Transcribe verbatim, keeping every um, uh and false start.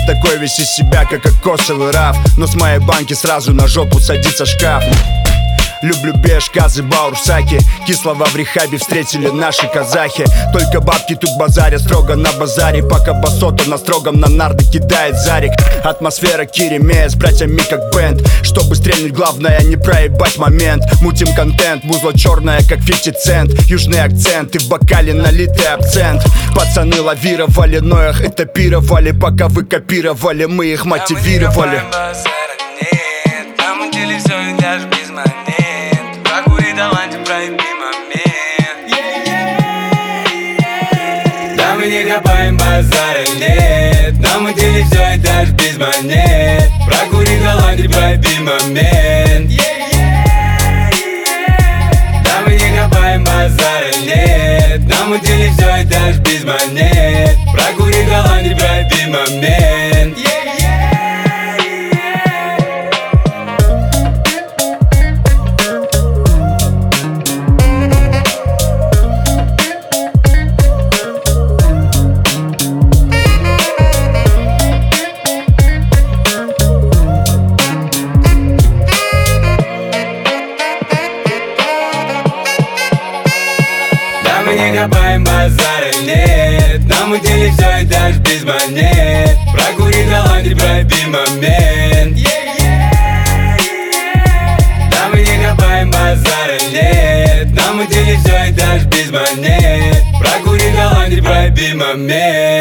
такой весь из себя, как кокосовый раф, но с моей банки сразу на жопу садится шкаф. Люблю бешказы, баурсаки, кислого в рехабе встретили наши казахи. Только бабки тут базарят строго на базаре, пока басота на строгом на нарды кидает зарик. Атмосфера Киремея с братьями как бэнд. Чтобы стрельнуть, главное не проебать момент. Мутим контент, музло черное как пятьдесят цент. Южный акцент и в бокале налитый абсент. Пацаны лавировали, но их этапировали. Пока вы копировали, мы их мотивировали. Да мы не копаем, базара нет. Нам удели все и даже без монет. Прокури Голландию, проби момент. Да мы не копаем, базара нет. Нам удели все и даже без монет. Прокури Голландию, проби момент. Мы не копаем, базара нет. Нам удели все и даже без монет. Прокури Голландию, проби момент. Да мы не копаем, базара нет. Нам удели все и даже без монет. Прокури Голландию, проби момент.